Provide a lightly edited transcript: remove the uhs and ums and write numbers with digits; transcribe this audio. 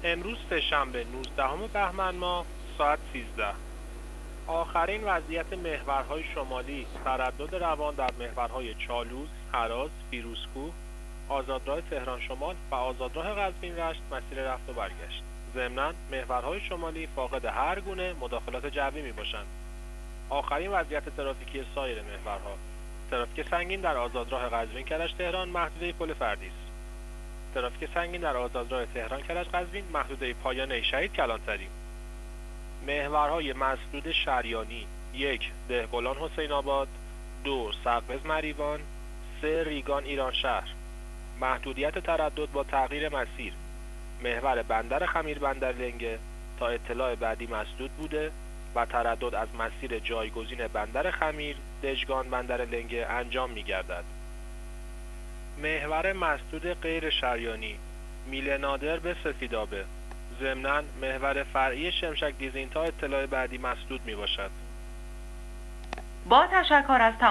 امروز سه‌شنبه 19 بهمن ماه ساعت 13. آخرین وضعیت محورهای شمالی تردد روان در محورهای چالوس، هراز، فیروزکوه، آزادراه تهران شمال و آزادراه قزوین رشت مسیر رفت و برگشت. ضمناً محورهای شمالی فاقد هر گونه مداخلات جوی میباشند. آخرین وضعیت ترافیکی سایر محورها: ترافیک سنگین در آزادراه قزوین کرج تهران محدوده پل فردیس. ترافیک سنگین در آزادراه تهران کرج قزوین محدوده پایانه شهید کلانتری. محورهای مسدود شریانی: 1 دهقلان حسین آباد، 2 سقوز مریوان، 3 ریگان ایران شهر. محدودیت تردد با تغییر مسیر: محور بندر خمیر بندر لنگه تا اطلاع بعدی مسدود بوده و تردد از مسیر جایگزین بندر خمیر دژگان بندر لنگه انجام می گردد. محور مسدود غیر شریانی: میل نادر به سفیدآبه. ضمناً محور فرعی شمشک دیزین تا اطلاع بعدی مسدود می باشد. با تشکر از